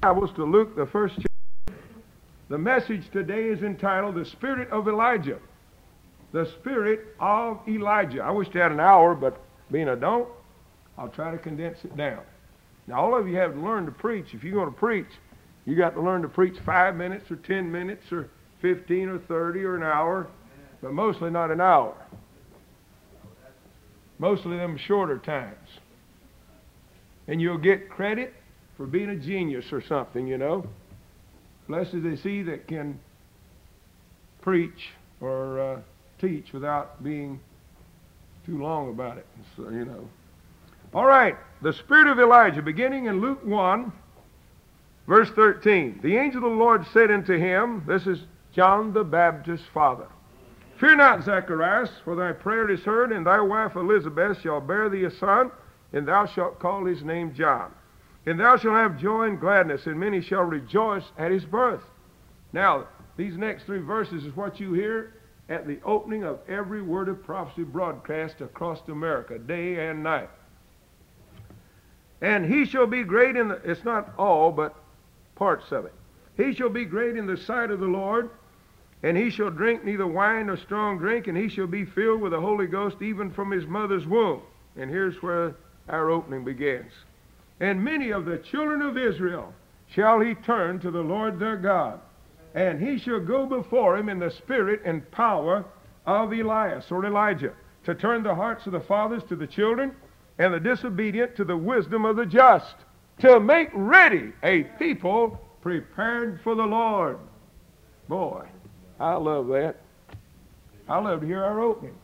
Bibles to Luke, the first chapter. The message today is entitled, The Spirit of Elijah. The Spirit of Elijah. I wish I had an hour, but being I don't, I'll try to condense it down. Now, all of you have to learn to preach. If you're going to preach, you got to learn to preach 5 minutes or 10 minutes or 15 or 30 or an hour, but mostly not an hour. Mostly them shorter times. And you'll get credit for being a genius or something, you know. Blessed is he that can preach or teach without being too long about it, so, you know. All right, the Spirit of Elijah, beginning in Luke 1, verse 13. The angel of the Lord said unto him, this is John the Baptist's father, Fear not, Zacharias, for thy prayer is heard, and thy wife Elizabeth shall bear thee a son, and thou shalt call his name John. And thou shalt have joy and gladness, and many shall rejoice at his birth. Now, these next 3 verses is what you hear at the opening of every word of prophecy broadcast across America, day and night. And he shall be great in the, it's not all, but parts of it. He shall be great in the sight of the Lord, and he shall drink neither wine nor strong drink, and he shall be filled with the Holy Ghost even from his mother's womb. And here's where our opening begins. And many of the children of Israel shall he turn to the Lord their God, and he shall go before him in the spirit and power of Elias, or Elijah, to turn the hearts of the fathers to the children, and the disobedient to the wisdom of the just, to make ready a people prepared for the Lord. Boy, I love that. I love to hear our opening.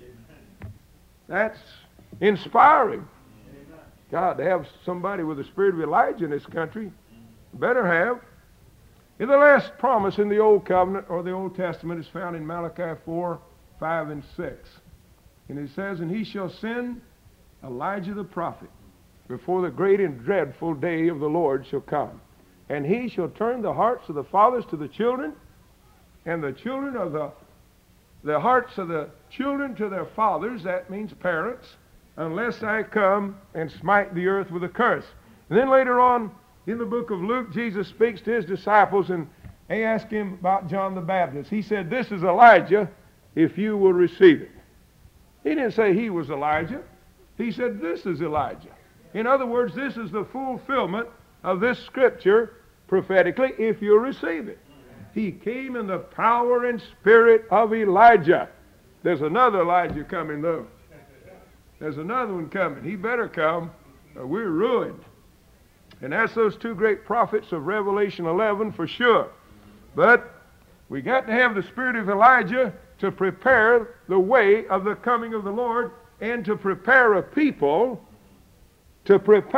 That's inspiring. God, to have somebody with the spirit of Elijah in this country, better have. In the last promise in the Old Covenant, or the Old Testament, is found in Malachi 4, 5, and 6. And it says, And he shall send Elijah the prophet before the great and dreadful day of the Lord shall come. And he shall turn the hearts of the fathers to the children, and the children of the hearts of the children to their fathers, that means parents, unless I come and smite the earth with a curse. And then later on in the book of Luke, Jesus speaks to his disciples, and they ask him about John the Baptist. He said, This is Elijah, if you will receive it. He didn't say he was Elijah. He said, This is Elijah. In other words, this is the fulfillment of this scripture prophetically, if you'll receive it. He came in the power and spirit of Elijah. There's another Elijah coming, though. There's another one coming. He better come, or we're ruined. And that's those 2 great prophets of Revelation 11 for sure. But we got to have the spirit of Elijah to prepare the way of the coming of the Lord, and to prepare a people for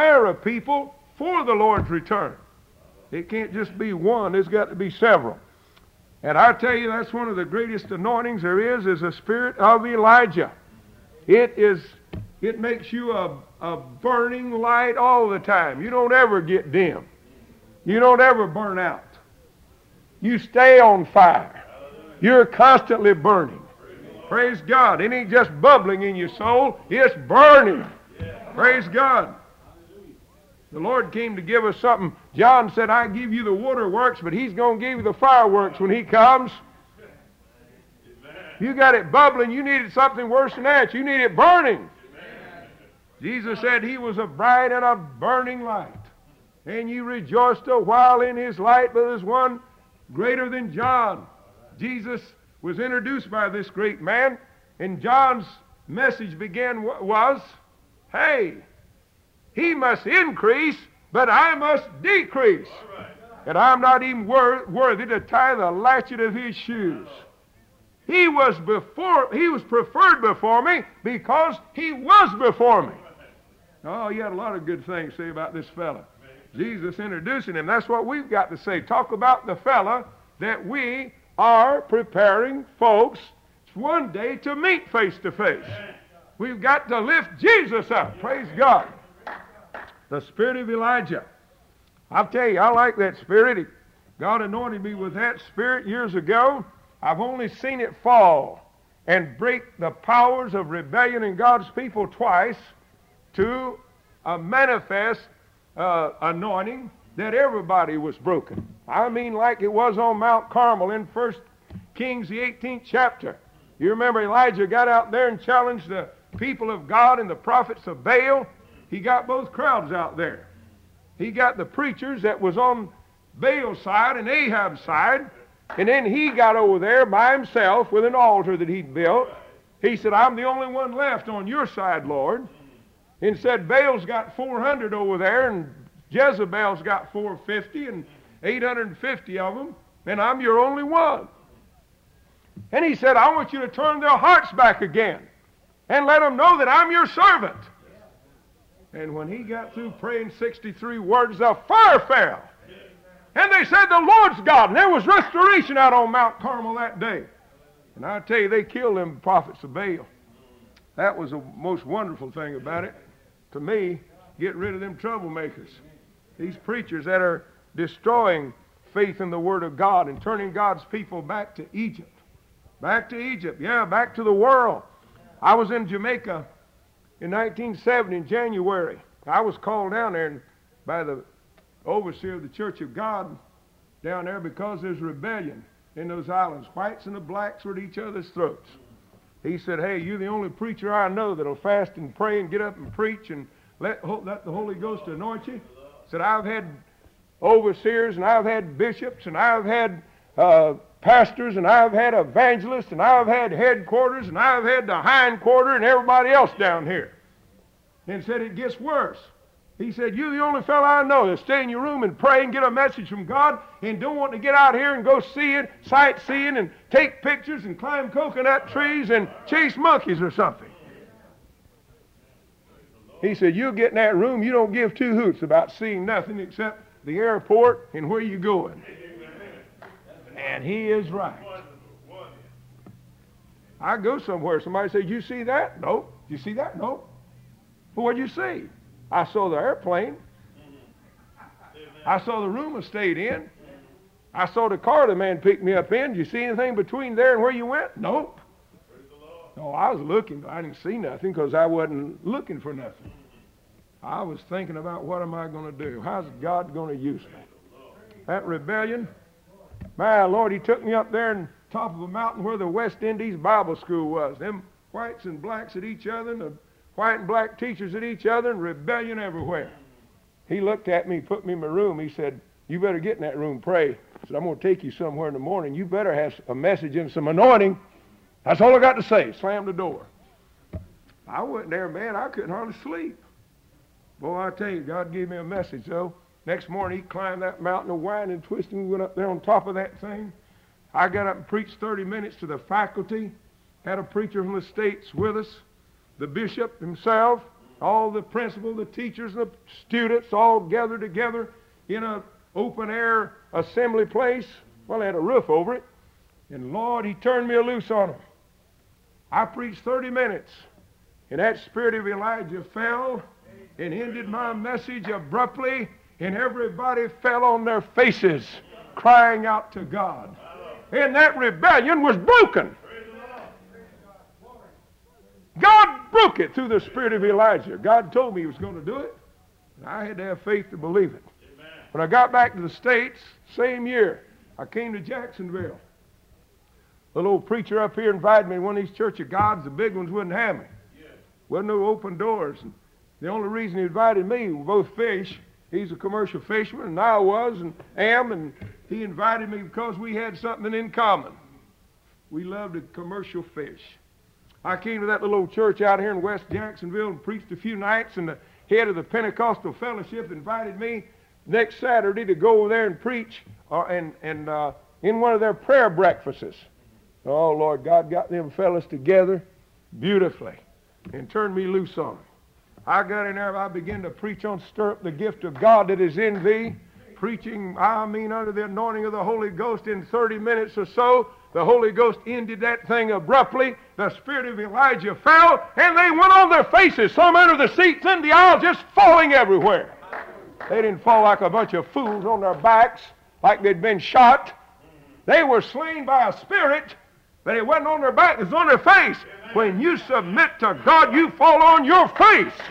the Lord's return. It can't just be one. There's got to be several. And I tell you, that's one of the greatest anointings there is the spirit of Elijah. It makes you a burning light all the time. You don't ever get dim. You don't ever burn out. You stay on fire. You're constantly burning. Praise God. It ain't just bubbling in your soul. It's burning. Praise God. The Lord came to give us something. John said, I give you the waterworks, but he's going to give you the fireworks when he comes. You got it bubbling. You needed something worse than that. You need it burning. Jesus said he was a bright and a burning light. And you rejoiced a while in his light, but there's one greater than John. Jesus was introduced by this great man, and John's message was, hey, he must increase, but I must decrease. And I'm not even worthy to tie the latchet of his shoes. He was preferred before me because he was before me. Oh, he had a lot of good things to say about this fella. Jesus introducing him. That's what we've got to say. Talk about the fella that we are preparing folks one day to meet face to face. We've got to lift Jesus up. Praise God. The spirit of Elijah. I'll tell you, I like that spirit. God anointed me with that spirit years ago. I've only seen it fall and break the powers of rebellion in God's people twice to a manifest anointing that everybody was broken. I mean, like it was on Mount Carmel in 1 Kings, the 18th chapter. You remember Elijah got out there and challenged the people of God and the prophets of Baal. He got both crowds out there. He got the preachers that was on Baal's side and Ahab's side, and then he got over there by himself with an altar that he'd built. He said, I'm the only one left on your side, Lord. And said, Baal's got 400 over there, and Jezebel's got 450, and 850 of them, and I'm your only one. And he said, I want you to turn their hearts back again and let them know that I'm your servant. And when he got through praying 63 words, the fire fell. And they said, the Lord's God. And there was restoration out on Mount Carmel that day. And I tell you, they killed them prophets of Baal. That was the most wonderful thing about it. To me, get rid of them troublemakers. These preachers that are destroying faith in the Word of God and turning God's people back to Egypt. Back to Egypt, yeah, back to the world. I was in Jamaica in 1970 in January. I was called down there by the overseer of the Church of God down there because there's rebellion in those islands. Whites and the blacks were at each other's throats. He said, hey, you're the only preacher I know that'll fast and pray and get up and preach and let the Holy Ghost anoint you. Said, I've had overseers and I've had bishops and I've had pastors and I've had evangelists and I've had headquarters and I've had the hindquarter and everybody else down here. And said, it gets worse. He said, you're the only fellow I know that stay in your room and pray and get a message from God and don't want to get out here and go see it, sightseeing and take pictures and climb coconut trees and chase monkeys or something. He said, you get in that room, you don't give two hoots about seeing nothing except the airport and where you're going. And he is right. I go somewhere, somebody says, you see that? Nope. You see that? Nope. Well, what'd you see? I saw the airplane. I saw the room I stayed in. I saw the car the man picked me up in. Did you see anything between there and where you went? Nope. No, I was looking, but I didn't see nothing because I wasn't looking for nothing. I was thinking about what am I going to do? How's God going to use me? That rebellion, my Lord, he took me up there on top of a mountain where the West Indies Bible School was. Them whites and blacks at each other and the white and black teachers at each other and rebellion everywhere. He looked at me, put me in my room. He said, you better get in that room, pray. He said, I'm going to take you somewhere in the morning. You better have a message and some anointing. That's all I got to say. Slam the door. I went there, man. I couldn't hardly sleep. Boy, I tell you, God gave me a message, though. Next morning, he climbed that mountain of wine and twisting. We went up there on top of that thing. I got up and preached 30 minutes to the faculty. Had a preacher from the States with us. The bishop himself, all the principal, the teachers, and the students all gathered together in an open-air assembly place. Well, they had a roof over it. And, Lord, he turned me loose on them. I preached 30 minutes, and that spirit of Elijah fell and ended my message abruptly, and everybody fell on their faces, crying out to God. And that rebellion was broken. God broke it through the spirit of Elijah. God told me he was going to do it, and I had to have faith to believe it. Amen. When I got back to the States, same year, I came to Jacksonville. The little preacher up here invited me to one of these Church of Gods. The big ones wouldn't have me. Yes. Wasn't no open doors. And the only reason he invited me, we both fish. He's a commercial fisherman, and I was and am, and he invited me because we had something in common. We loved to commercial fish. I came to that little old church out here in West Jacksonville and preached a few nights, and the head of the Pentecostal fellowship invited me next Saturday to go over there and preach in one of their prayer breakfasts. Oh, Lord, God got them fellas together beautifully and turned me loose on them. I got in there and I began to preach on stir up the gift of God that is in thee, preaching, under the anointing of the Holy Ghost in 30 minutes or so. The Holy Ghost ended that thing abruptly. The spirit of Elijah fell, and they went on their faces, some under the seats in the aisle, just falling everywhere. They didn't fall like a bunch of fools on their backs, like they'd been shot. They were slain by a spirit, but it wasn't on their back, it was on their face. When you submit to God, you fall on your face.